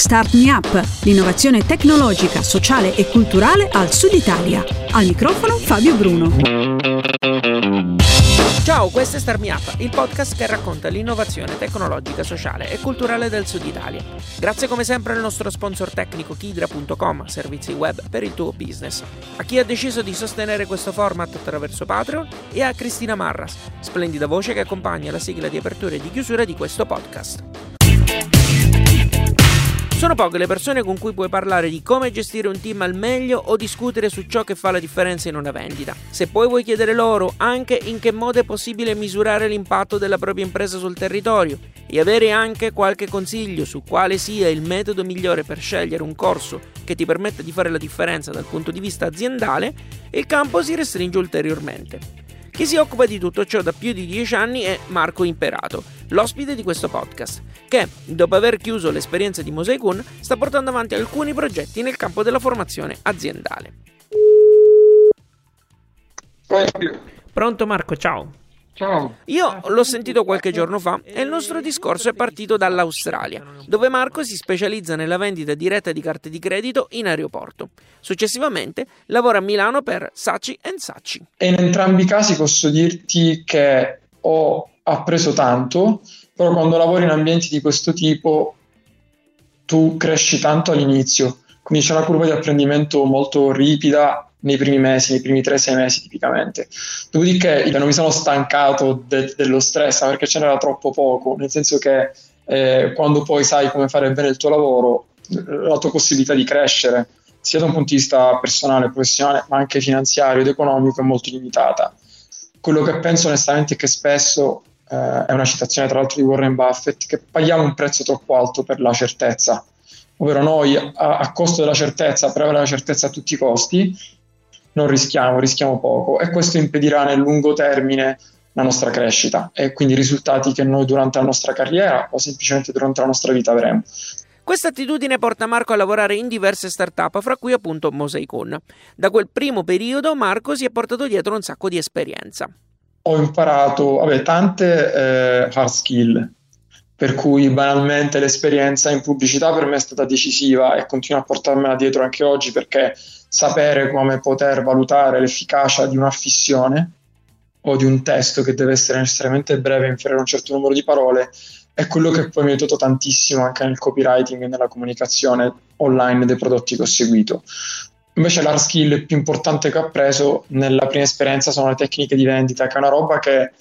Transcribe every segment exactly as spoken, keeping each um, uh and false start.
Start Me Up, l'innovazione tecnologica, sociale e culturale al Sud Italia. Al microfono Fabio Bruno. Ciao, questo è Start Me Up, il podcast che racconta l'innovazione tecnologica, sociale e culturale del Sud Italia. Grazie come sempre al nostro sponsor tecnico Kidra punto com, servizi web per il tuo business, a chi ha deciso di sostenere questo format attraverso Patreon e a Cristina Marras, splendida voce che accompagna la sigla di apertura e di chiusura di questo podcast. Sono poche le persone con cui puoi parlare di come gestire un team al meglio o discutere su ciò che fa la differenza in una vendita. Se poi vuoi chiedere loro anche in che modo è possibile misurare l'impatto della propria impresa sul territorio e avere anche qualche consiglio su quale sia il metodo migliore per scegliere un corso che ti permetta di fare la differenza dal punto di vista aziendale, il campo si restringe ulteriormente. Chi si occupa di tutto ciò da più di dieci anni è Marco Imperato, l'ospite di questo podcast, che, dopo aver chiuso l'esperienza di Mosaicon, sta portando avanti alcuni progetti nel campo della formazione aziendale. Pronto Marco, ciao. Ciao. Io l'ho sentito qualche giorno fa e il nostro discorso è partito dall'Australia, dove Marco si specializza nella vendita diretta di carte di credito in aeroporto. Successivamente lavora a Milano per Saatchi and Saatchi. E in entrambi i casi posso dirti che ho appreso tanto, però quando lavori in ambienti di questo tipo tu cresci tanto all'inizio, quindi c'è una curva di apprendimento molto ripida nei primi mesi, nei primi tre sei mesi tipicamente. Dopodiché io non mi sono stancato de- dello stress perché ce n'era troppo poco, nel senso che eh, quando poi sai come fare bene il tuo lavoro, la tua possibilità di crescere sia da un punto di vista personale, professionale, ma anche finanziario ed economico è molto limitata. Quello che penso onestamente è che spesso eh, è una citazione tra l'altro di Warren Buffett, che paghiamo un prezzo troppo alto per la certezza, ovvero noi a, a costo della certezza, per avere la certezza a tutti i costi, non rischiamo, rischiamo poco, e questo impedirà nel lungo termine la nostra crescita e quindi i risultati che noi durante la nostra carriera o semplicemente durante la nostra vita avremo. Questa attitudine porta Marco a lavorare in diverse start-up, fra cui appunto Mosaicon. Da quel primo periodo Marco si è portato dietro un sacco di esperienza. Ho imparato vabbè, tante eh, hard skill, per cui banalmente l'esperienza in pubblicità per me è stata decisiva e continua a portarmela dietro anche oggi, perché sapere come poter valutare l'efficacia di una fissione o di un testo che deve essere necessariamente breve e inferiore a un certo numero di parole è quello che poi mi ha aiutato tantissimo anche nel copywriting e nella comunicazione online dei prodotti che ho seguito. Invece l'hard skill più importante che ho appreso nella prima esperienza sono le tecniche di vendita, che è una roba che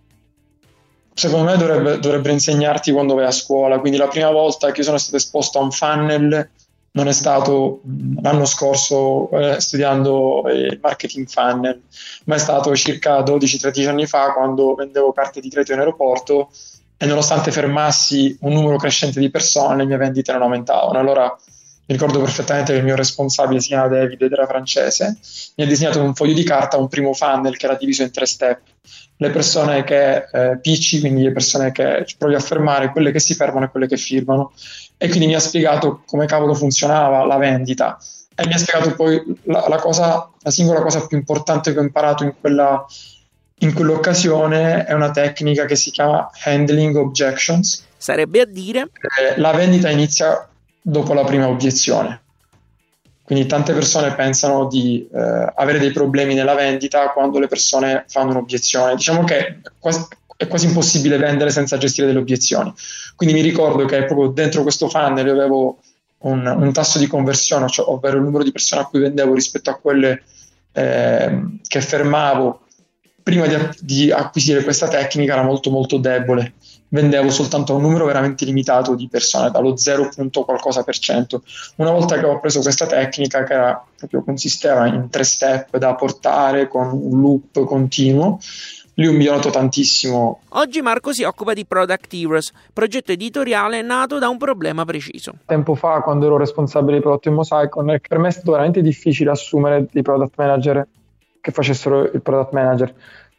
secondo me dovrebbe, dovrebbe insegnarti quando vai a scuola. Quindi la prima volta che io sono stato esposto a un funnel non è stato l'anno scorso eh, studiando il marketing funnel, ma è stato circa dodici tredici anni fa, quando vendevo carte di credito in aeroporto e nonostante fermassi un numero crescente di persone, le mie vendite non aumentavano. Allora mi ricordo perfettamente che il mio responsabile, si chiama David ed era francese, mi ha disegnato un foglio di carta un primo funnel che era diviso in tre step. Le persone che eh, picci, quindi le persone che provi a fermare, quelle che si fermano e quelle che firmano. E quindi mi ha spiegato come cavolo funzionava la vendita e mi ha spiegato poi la, la cosa, la singola cosa più importante che ho imparato in quella in quell'occasione è una tecnica che si chiama handling objections. Sarebbe a dire eh, la vendita inizia dopo la prima obiezione. Quindi tante persone pensano di eh, avere dei problemi nella vendita quando le persone fanno un'obiezione. Diciamo che è quasi, è quasi impossibile vendere senza gestire delle obiezioni. Quindi mi ricordo che proprio dentro questo funnel avevo un, un tasso di conversione, cioè, ovvero il numero di persone a cui vendevo rispetto a quelle eh, che fermavo prima di, di acquisire questa tecnica, era molto molto debole. Vendevo soltanto a un numero veramente limitato di persone, dallo zero punto qualcosa per cento. Una volta che ho preso questa tecnica, che era, proprio consisteva in tre step da portare con un loop continuo, lì ho migliorato tantissimo. Oggi Marco si occupa di Product Heroes, progetto editoriale nato da un problema preciso. Tempo fa, quando ero responsabile di prodotto in Mosaicon, per me è stato veramente difficile assumere dei product manager che facessero il product manager.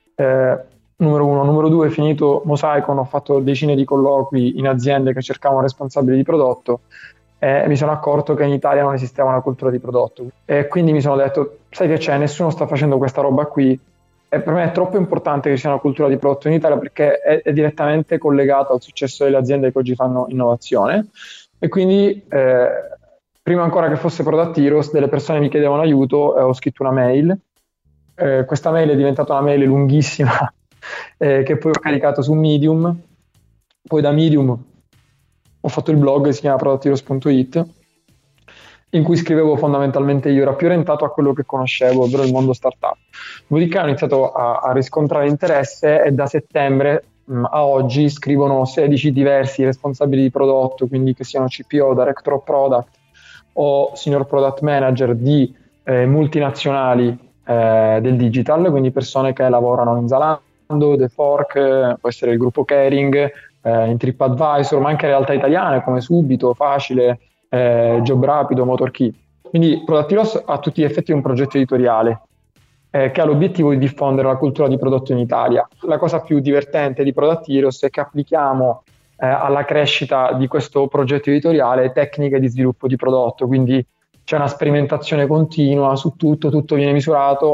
Eh, numero uno. Numero due, finito Mosaicon, ho fatto decine di colloqui in aziende che cercavano responsabili di prodotto e mi sono accorto che in Italia non esisteva una cultura di prodotto. E quindi mi sono detto, sai che c'è, nessuno sta facendo questa roba qui. E per me è troppo importante che ci sia una cultura di prodotto in Italia, perché è, è direttamente collegata al successo delle aziende che oggi fanno innovazione. E quindi eh, prima ancora che fosse Product Heroes, delle persone mi chiedevano aiuto e ho scritto una mail. Eh, questa mail è diventata una mail lunghissima eh, che poi ho caricato su Medium. Poi da Medium ho fatto il blog che si chiama product heroes punto it, in cui scrivevo fondamentalmente io, era più orientato a quello che conoscevo, ovvero il mondo startup. Dopodiché ho iniziato a, a riscontrare interesse e da settembre mh, a oggi scrivono sedici diversi responsabili di prodotto, quindi che siano C P O, Director of Product o Senior Product Manager di eh, multinazionali eh, del digital, quindi persone che lavorano in Zalando, The Fork, eh, può essere il gruppo Caring, eh, in TripAdvisor, ma anche realtà italiane come Subito, Facile, eh, Job Rapido, MotorKey. Quindi Product Heroes ha a tutti gli effetti un progetto editoriale eh, che ha l'obiettivo di diffondere la cultura di prodotto in Italia. La cosa più divertente di Product Heroes è che applichiamo eh, alla crescita di questo progetto editoriale tecniche di sviluppo di prodotto, quindi c'è una sperimentazione continua su tutto, tutto viene misurato.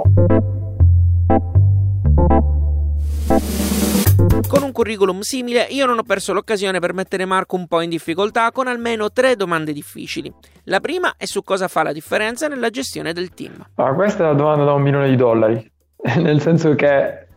Con un curriculum simile io non ho perso l'occasione per mettere Marco un po' in difficoltà con almeno tre domande difficili. La prima è su cosa fa la differenza nella gestione del team. Ah, questa è la domanda da un milione di dollari, nel senso che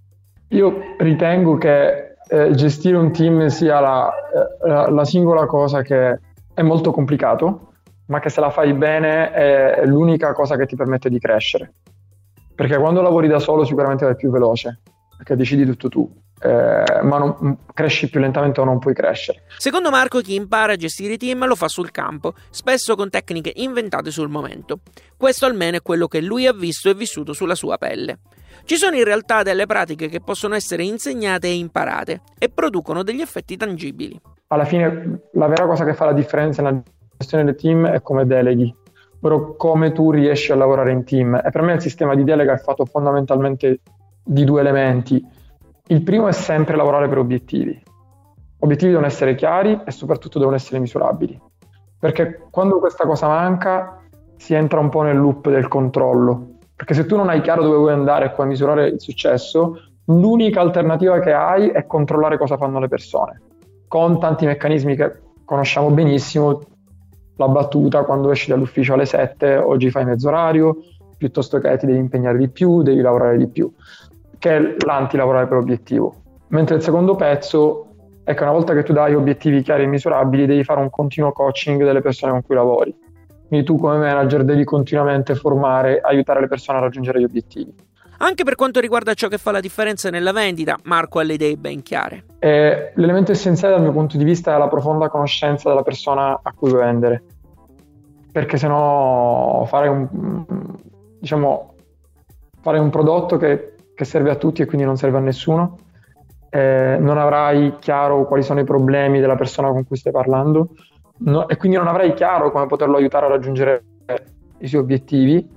io ritengo che eh, gestire un team sia la, eh, la singola cosa che è molto complicato, ma che se la fai bene è l'unica cosa che ti permette di crescere. Perché quando lavori da solo sicuramente vai più veloce, perché decidi tutto tu. Eh, ma non, cresci più lentamente o non puoi crescere. Secondo Marco, chi impara a gestire i team lo fa sul campo, spesso con tecniche inventate sul momento. Questo almeno è quello che lui ha visto e vissuto sulla sua pelle. Ci sono in realtà delle pratiche che possono essere insegnate e imparate e producono degli effetti tangibili. Alla fine la vera cosa che fa la differenza nella gestione del team è come deleghi, ovvero come tu riesci a lavorare in team. E per me il sistema di delega è fatto fondamentalmente di due elementi. Il primo è sempre lavorare per obiettivi. Obiettivi devono essere chiari e soprattutto devono essere misurabili. Perché quando questa cosa manca si entra un po' nel loop del controllo. Perché se tu non hai chiaro dove vuoi andare e puoi misurare il successo, l'unica alternativa che hai è controllare cosa fanno le persone. Con tanti meccanismi che conosciamo benissimo, la battuta quando esci dall'ufficio alle sette, oggi fai mezzo orario, piuttosto che ti devi impegnare di più, devi lavorare di più, che è l'anti-lavorare per obiettivo. Mentre il secondo pezzo è che una volta che tu dai obiettivi chiari e misurabili devi fare un continuo coaching delle persone con cui lavori. Quindi tu come manager devi continuamente formare, aiutare le persone a raggiungere gli obiettivi. Anche per quanto riguarda ciò che fa la differenza nella vendita, Marco ha le idee ben chiare. E l'elemento essenziale dal mio punto di vista è la profonda conoscenza della persona a cui vuoi vendere. Perché sennò fare un, diciamo, fare un prodotto che che serve a tutti e quindi non serve a nessuno, eh, non avrai chiaro quali sono i problemi della persona con cui stai parlando, no, e quindi non avrai chiaro come poterlo aiutare a raggiungere i suoi obiettivi.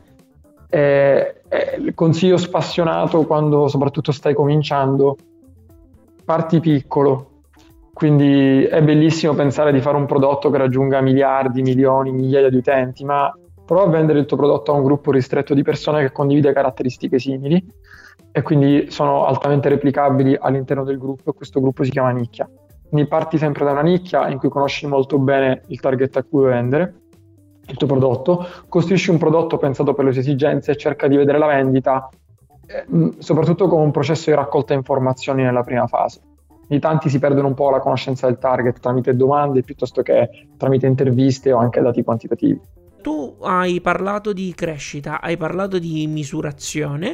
Eh, eh, il consiglio spassionato quando soprattutto stai cominciando, parti piccolo, quindi è bellissimo pensare di fare un prodotto che raggiunga miliardi, milioni, migliaia di utenti, ma prova a vendere il tuo prodotto a un gruppo ristretto di persone che condivide caratteristiche simili e quindi sono altamente replicabili all'interno del gruppo, e questo gruppo si chiama nicchia. Quindi parti sempre da una nicchia in cui conosci molto bene il target a cui vuoi vendere il tuo prodotto, costruisci un prodotto pensato per le tue esigenze e cerca di vedere la vendita eh, soprattutto come un processo di raccolta informazioni nella prima fase. Quindi tanti si perdono un po' la conoscenza del target tramite domande piuttosto che tramite interviste o anche dati quantitativi. Tu hai parlato di crescita, hai parlato di misurazione,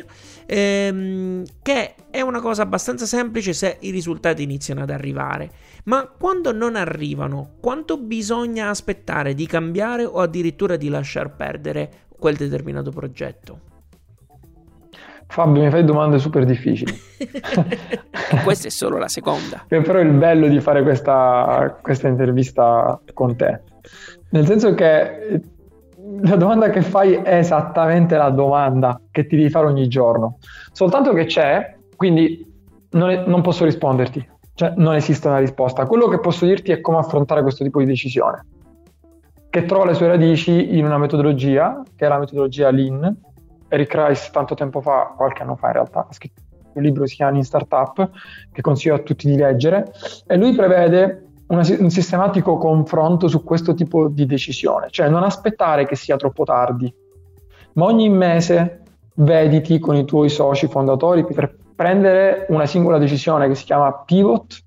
ehm, che è una cosa abbastanza semplice se i risultati iniziano ad arrivare. Ma quando non arrivano, quanto bisogna aspettare di cambiare o addirittura di lasciar perdere quel determinato progetto? Fabio, mi fai domande super difficili. E questa è solo la seconda. Che però è il bello di fare questa, questa intervista con te. Nel senso che la domanda che fai è esattamente la domanda che ti devi fare ogni giorno. Soltanto che c'è, quindi non, è, non posso risponderti. Cioè non esiste una risposta. Quello che posso dirti è come affrontare questo tipo di decisione, che trova le sue radici in una metodologia, che è la metodologia Lean. Eric Rice tanto tempo fa, qualche anno fa in realtà, ha scritto un libro che si chiama Lean Startup, che consiglio a tutti di leggere, e lui prevede una, un sistematico confronto su questo tipo di decisione, cioè non aspettare che sia troppo tardi, ma ogni mese vediti con i tuoi soci fondatori per prendere una singola decisione che si chiama pivot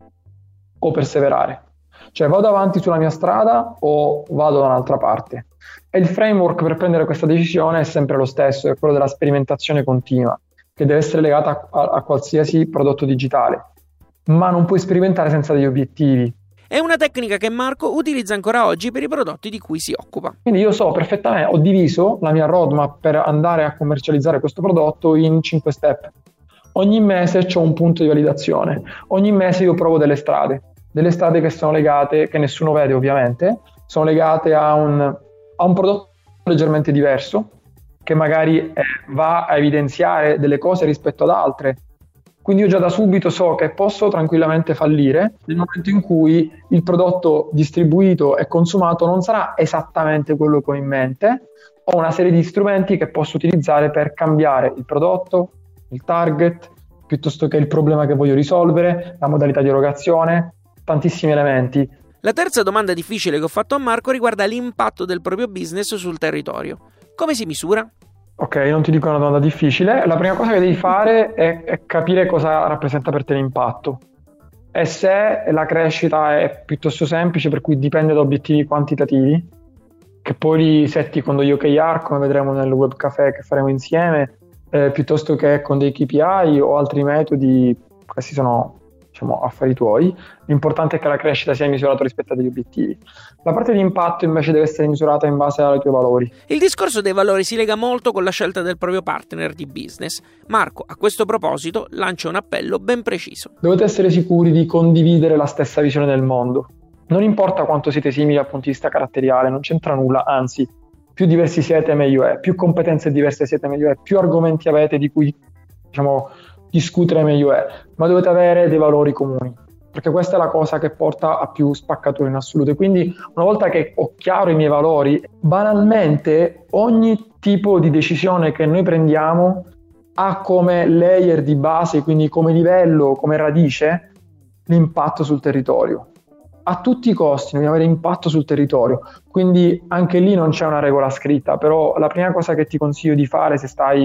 o perseverare. Cioè vado avanti sulla mia strada o vado da un'altra parte. E il framework per prendere questa decisione è sempre lo stesso, è quello della sperimentazione continua, che deve essere legata a, a qualsiasi prodotto digitale, ma non puoi sperimentare senza degli obiettivi. È una tecnica che Marco utilizza ancora oggi per i prodotti di cui si occupa. Quindi io so perfettamente, ho diviso la mia roadmap per andare a commercializzare questo prodotto in cinque step. Ogni mese c'ho un punto di validazione, ogni mese io provo delle strade, delle strade che sono legate, che nessuno vede ovviamente, sono legate a un, a un prodotto leggermente diverso, che magari eh, va a evidenziare delle cose rispetto ad altre. Quindi io già da subito so che posso tranquillamente fallire nel momento in cui il prodotto distribuito e consumato non sarà esattamente quello che ho in mente. Ho una serie di strumenti che posso utilizzare per cambiare il prodotto, il target, piuttosto che il problema che voglio risolvere, la modalità di erogazione, tantissimi elementi. La terza domanda difficile che ho fatto a Marco riguarda l'impatto del proprio business sul territorio. Come si misura? Ok, non ti dico una domanda difficile. La prima cosa che devi fare è, è capire cosa rappresenta per te l'impatto. E se la crescita è piuttosto semplice, per cui dipende da obiettivi quantitativi, che poi li setti con degli O K R, come vedremo nel web café che faremo insieme, eh, piuttosto che con dei K P I o altri metodi, questi sono, diciamo, affari tuoi. L'importante è che la crescita sia misurata rispetto a degli obiettivi. La parte di impatto invece deve essere misurata in base ai tuoi valori. Il discorso dei valori si lega molto con la scelta del proprio partner di business. Marco, a questo proposito, lancia un appello ben preciso. Dovete essere sicuri di condividere la stessa visione del mondo. Non importa quanto siete simili dal punto di vista caratteriale, non c'entra nulla, anzi, più diversi siete meglio è, più competenze diverse siete meglio è, più argomenti avete di cui, diciamo, discutere meglio è, ma dovete avere dei valori comuni, perché questa è la cosa che porta a più spaccature in assoluto. E quindi una volta che ho chiaro i miei valori, banalmente ogni tipo di decisione che noi prendiamo ha come layer di base, quindi come livello, come radice, l'impatto sul territorio. A tutti i costi dobbiamo avere impatto sul territorio, quindi anche lì non c'è una regola scritta, però la prima cosa che ti consiglio di fare se stai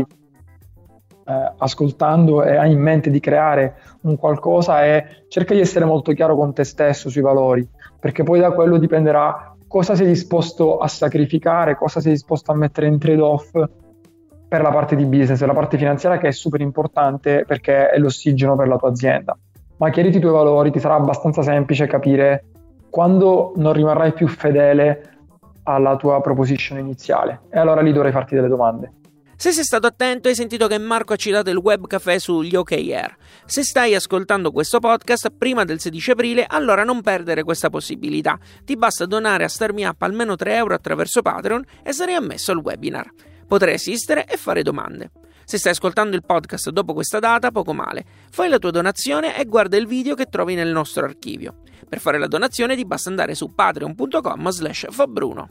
eh, ascoltando e hai in mente di creare un qualcosa è cerca di essere molto chiaro con te stesso sui valori, perché poi da quello dipenderà cosa sei disposto a sacrificare, cosa sei disposto a mettere in trade-off per la parte di business e la parte finanziaria, che è super importante perché è l'ossigeno per la tua azienda. Ma chiariti i tuoi valori, ti sarà abbastanza semplice capire quando non rimarrai più fedele alla tua proposition iniziale, e allora lì dovrai farti delle domande. Se sei stato attento hai sentito che Marco ha citato il web café sugli O K R. Se stai ascoltando questo podcast prima del sedici aprile, allora non perdere questa possibilità. Ti basta donare a Start Me Up almeno tre euro attraverso Patreon e sarai ammesso al webinar. Potrai assistere e fare domande. Se stai ascoltando il podcast dopo questa data, poco male. Fai la tua donazione e guarda il video che trovi nel nostro archivio. Per fare la donazione ti basta andare su patreon punto com slash fabruno.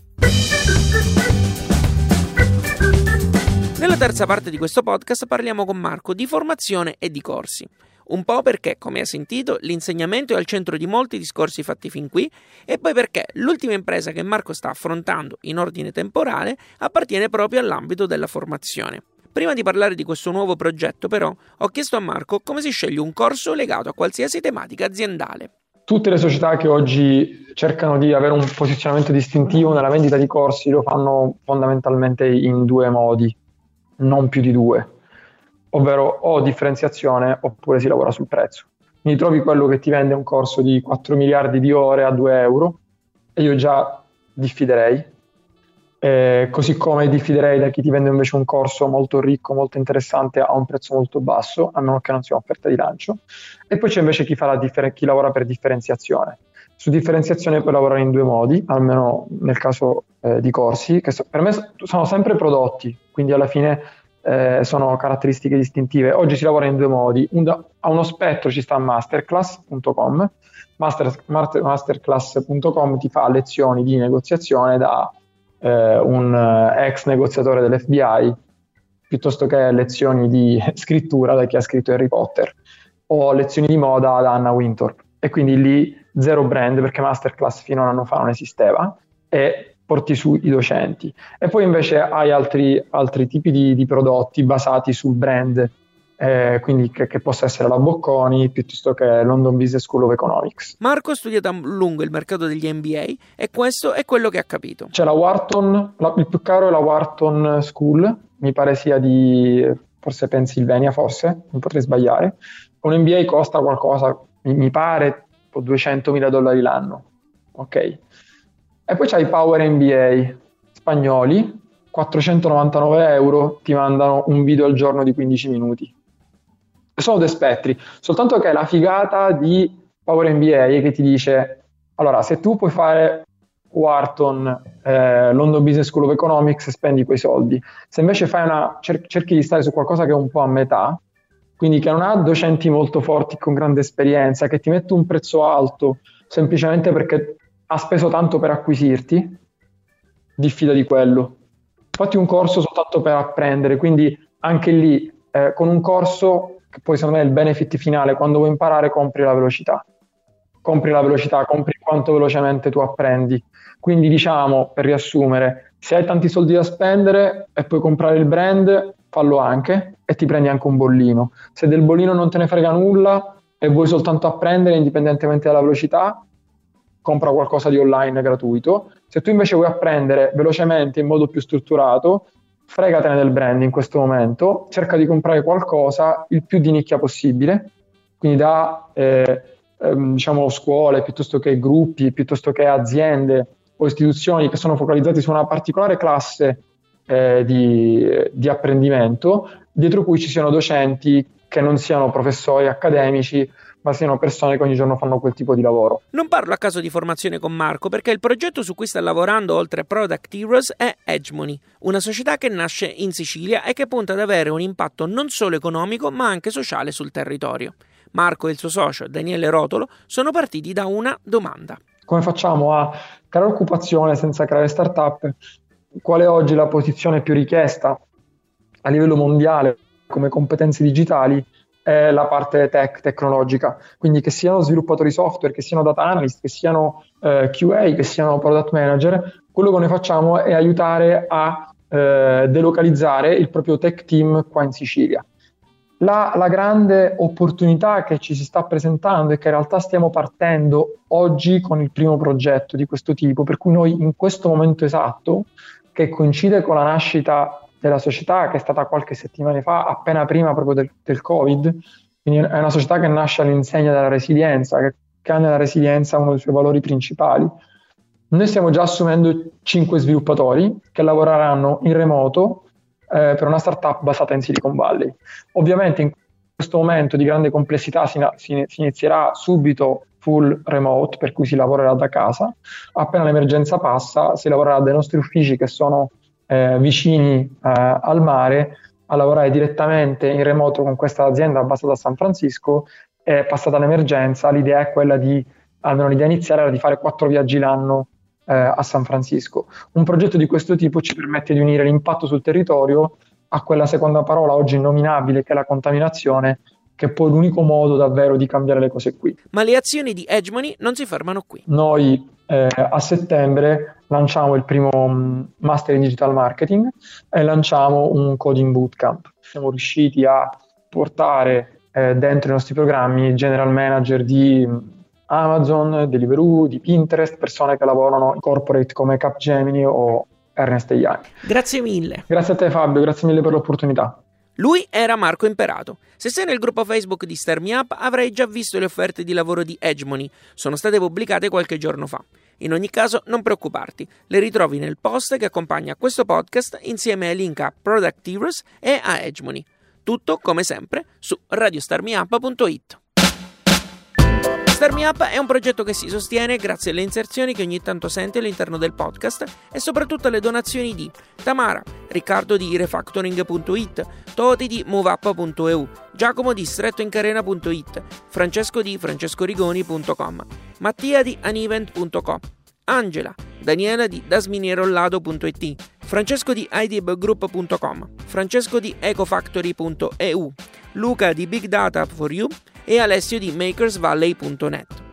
Nella terza parte di questo podcast parliamo con Marco di formazione e di corsi. Un po' perché, come hai sentito, l'insegnamento è al centro di molti discorsi fatti fin qui, e poi perché l'ultima impresa che Marco sta affrontando in ordine temporale appartiene proprio all'ambito della formazione. Prima di parlare di questo nuovo progetto, però, ho chiesto a Marco come si sceglie un corso legato a qualsiasi tematica aziendale. Tutte le società che oggi cercano di avere un posizionamento distintivo nella vendita di corsi lo fanno fondamentalmente in due modi, non più di due, ovvero o differenziazione oppure si lavora sul prezzo. Quindi trovi quello che ti vende un corso di quattro miliardi di ore a due euro e io già diffiderei. Eh, così come diffiderei da chi ti vende invece un corso molto ricco, molto interessante a un prezzo molto basso, a meno che non sia un'offerta di lancio. E poi c'è invece chi, fa la differ- chi lavora per differenziazione. Su differenziazione puoi lavorare in due modi, almeno nel caso eh, di corsi, che so- per me sono sempre prodotti, quindi alla fine eh, sono caratteristiche distintive. Oggi si lavora in due modi. Un da- a uno spettro ci sta masterclass punto com, Master- masterclass punto com ti fa lezioni di negoziazione da Uh, un uh, ex negoziatore dell'F B I, piuttosto che lezioni di scrittura da chi ha scritto Harry Potter, o lezioni di moda da Anna Wintour. e quindi lì zero brand, perché masterclass fino a un anno fa non esisteva, e porti su i docenti. E poi invece hai altri, altri tipi di, di prodotti basati sul brand, eh, quindi che, che possa essere la Bocconi piuttosto che London Business School of Economics. Marco ha studiato a lungo il mercato degli M B A e questo è quello che ha capito. C'è la Wharton, la, il più caro è la Wharton School, mi pare sia di forse Pennsylvania, forse, non potrei sbagliare. Un M B A costa qualcosa, mi, mi pare, duecentomila dollari l'anno, ok? E poi c'hai i Power M B A spagnoli, quattrocentonovantanove euro, ti mandano un video al giorno di quindici minuti. Sono due spettri, soltanto che la figata di Power M B A è che ti dice, allora, se tu puoi fare Wharton, eh, London Business School of Economics, spendi quei soldi. Se invece fai una, cer- cerchi di stare su qualcosa che è un po' a metà, quindi che non ha docenti molto forti con grande esperienza, che ti mette un prezzo alto semplicemente perché ha speso tanto per acquisirti, diffida di quello. Fatti un corso soltanto per apprendere, quindi anche lì eh, con un corso, che poi secondo me è il benefit finale, quando vuoi imparare compri la velocità, compri la velocità, compri quanto velocemente tu apprendi. Quindi diciamo, per riassumere, se hai tanti soldi da spendere e puoi comprare il brand, fallo anche e ti prendi anche un bollino. Se del bollino non te ne frega nulla e vuoi soltanto apprendere indipendentemente dalla velocità, compra qualcosa di online gratuito. Se tu invece vuoi apprendere velocemente in modo più strutturato, fregatene del brand in questo momento, cerca di comprare qualcosa il più di nicchia possibile, quindi da eh, ehm, diciamo scuole, piuttosto che gruppi, piuttosto che aziende o istituzioni che sono focalizzati su una particolare classe eh, di, di apprendimento, dietro cui ci siano docenti che non siano professori accademici, ma siano persone che ogni giorno fanno quel tipo di lavoro. Non parlo a caso di formazione con Marco, perché il progetto su cui sta lavorando oltre a Product Heroes è Edgemony, una società che nasce in Sicilia e che punta ad avere un impatto non solo economico ma anche sociale sul territorio. Marco e il suo socio Daniele Rotolo sono partiti da una domanda. Come facciamo a creare occupazione senza creare startup? Qual è oggi la posizione più richiesta a livello mondiale come competenze digitali? È la parte tech, tecnologica, quindi che siano sviluppatori software, che siano data analyst, che siano eh, Q A, che siano product manager. Quello che noi facciamo è aiutare a eh, delocalizzare il proprio tech team qua in Sicilia. La, la grande opportunità che ci si sta presentando è che in realtà stiamo partendo oggi con il primo progetto di questo tipo, per cui noi in questo momento esatto, che coincide con la nascita della società, che è stata qualche settimana fa, appena prima proprio del, del Covid, quindi è una società che nasce all'insegna della resilienza, che, che ha nella resilienza uno dei suoi valori principali. Noi stiamo già assumendo cinque sviluppatori che lavoreranno in remoto eh, per una startup basata in Silicon Valley. Ovviamente in questo momento di grande complessità si, si, si inizierà subito full remote, per cui si lavorerà da casa. Appena l'emergenza passa, si lavorerà dai nostri uffici che sono Eh, vicini eh, al mare, a lavorare direttamente in remoto con questa azienda basata a San Francisco. È passata l'emergenza, l'idea è quella di, almeno l'idea iniziale era di fare quattro viaggi l'anno eh, a San Francisco. Un progetto di questo tipo ci permette di unire l'impatto sul territorio a quella seconda parola oggi innominabile che è la contaminazione, che è poi l'unico modo davvero di cambiare le cose qui. Ma le azioni di Edgemony non si fermano qui. Noi eh, a settembre lanciamo il primo um, Master in Digital Marketing e lanciamo un Coding Bootcamp. Siamo riusciti a portare eh, dentro i nostri programmi general manager di Amazon, Deliveroo, di Pinterest, persone che lavorano in corporate come Capgemini o Ernst and Young. Grazie mille. Grazie a te Fabio, grazie mille per l'opportunità. Lui era Marco Imperato. Se sei nel gruppo Facebook di Start Me Up avrai già visto le offerte di lavoro di Edgemony. Sono state pubblicate qualche giorno fa. In ogni caso non preoccuparti, le ritrovi nel post che accompagna questo podcast insieme ai link a Product Heroes e a Edgemony. Tutto, come sempre, su radio star me up punto it. Start Me Up è un progetto che si sostiene grazie alle inserzioni che ogni tanto senti all'interno del podcast e soprattutto alle donazioni di Tamara, Riccardo di refactoring punto it, Toti di moveup punto e u, Giacomo di strettoincarena punto it, Francesco di francescorigoni punto com, Mattia di anivent punto com, Angela, Daniela di dasminierollado punto it, Francesco di idib group punto com, Francesco di ecofactory punto e u, Luca di big data for you e Alessio di makers valley punto net.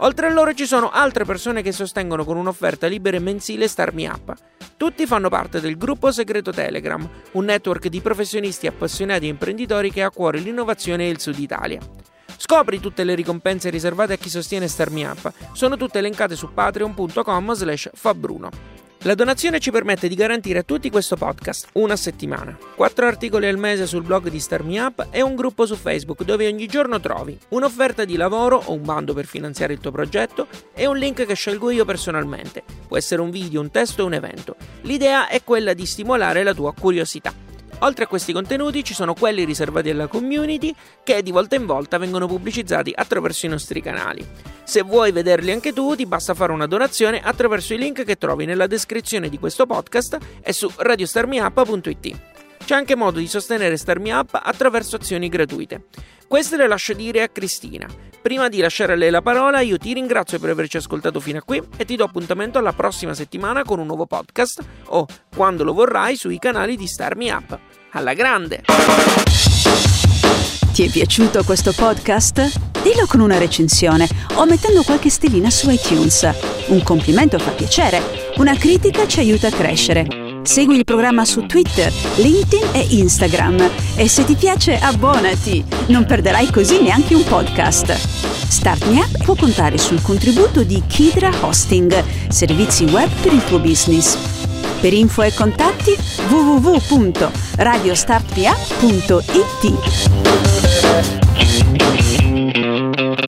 Oltre a loro ci sono altre persone che sostengono con un'offerta libera e mensile Start Me Up. Tutti fanno parte del gruppo segreto Telegram, un network di professionisti appassionati e imprenditori che ha a cuore l'innovazione e il Sud Italia. Scopri tutte le ricompense riservate a chi sostiene Start Me Up, sono tutte elencate su patreon punto com slash fabbruno. La donazione ci permette di garantire a tutti questo podcast, una a settimana, quattro articoli al mese sul blog di Start Me Up e un gruppo su Facebook dove ogni giorno trovi un'offerta di lavoro o un bando per finanziare il tuo progetto e un link che scelgo io personalmente. Può essere un video, un testo o un evento. L'idea è quella di stimolare la tua curiosità. Oltre a questi contenuti ci sono quelli riservati alla community che di volta in volta vengono pubblicizzati attraverso i nostri canali. Se vuoi vederli anche tu ti basta fare una donazione attraverso i link che trovi nella descrizione di questo podcast e su radio star me up punto it. C'è anche modo di sostenere Start Me Up attraverso azioni gratuite. Queste le lascio dire a Cristina. Prima di lasciare a lei la parola, io ti ringrazio per averci ascoltato fino a qui e ti do appuntamento alla prossima settimana con un nuovo podcast o, quando lo vorrai, sui canali di Start Me Up. Alla grande! Ti è piaciuto questo podcast? Dillo con una recensione o mettendo qualche stellina su iTunes. Un complimento fa piacere, una critica ci aiuta a crescere. Segui il programma su Twitter, LinkedIn e Instagram e se ti piace abbonati, non perderai così neanche un podcast. Start Me Up può contare sul contributo di Kidra Hosting, servizi web per il tuo business. Per info e contatti w w w punto radio start me up punto it.